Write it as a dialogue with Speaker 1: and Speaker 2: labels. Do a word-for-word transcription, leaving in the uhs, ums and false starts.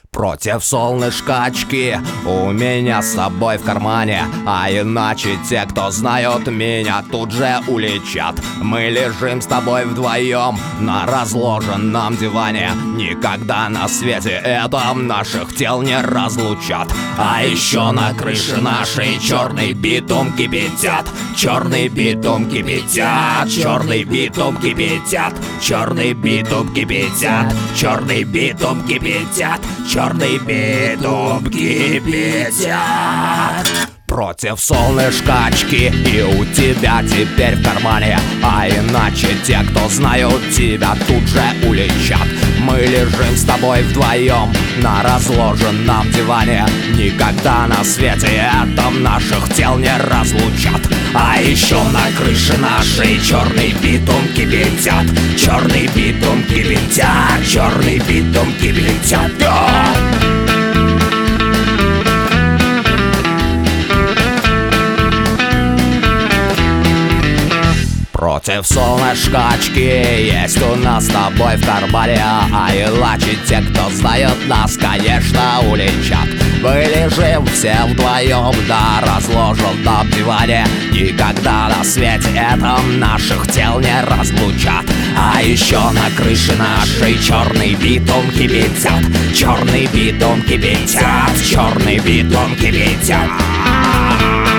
Speaker 1: Против солнышка очки у меня с собой в кармане, а иначе те, кто знают меня, тут же улетят. Мы лежим с тобой вдвоем на разложенном диване. Никогда на свете этом наших тел не разлучат. А еще на крыше нашей черный битум кипятят. Черный битум кипятят. Черный битум кипятят. Черный битум кипятят. Черный битум кипятят. Черный битум кипятят. Против солнышка очки и у тебя теперь в кармане, а иначе те, кто знают тебя, тут же улетят. Мы лежим с тобой вдвоем на разложенном диване. Никогда на свете этом наших тел не разлучат. А еще на крыше нашей черный битум кипятят. Черный битум кипятят. Черный битум кипятят. Против солнышка очки есть у нас с тобой в кармане, а иначе те, кто знает нас, конечно, улетят. Мы лежим все вдвоем на разложенном диване. Никогда на свете этом наших тел не разлучат. А еще на крыше нашей черный битум кипятят. Черный битум кипятят. Черный битум кипятят.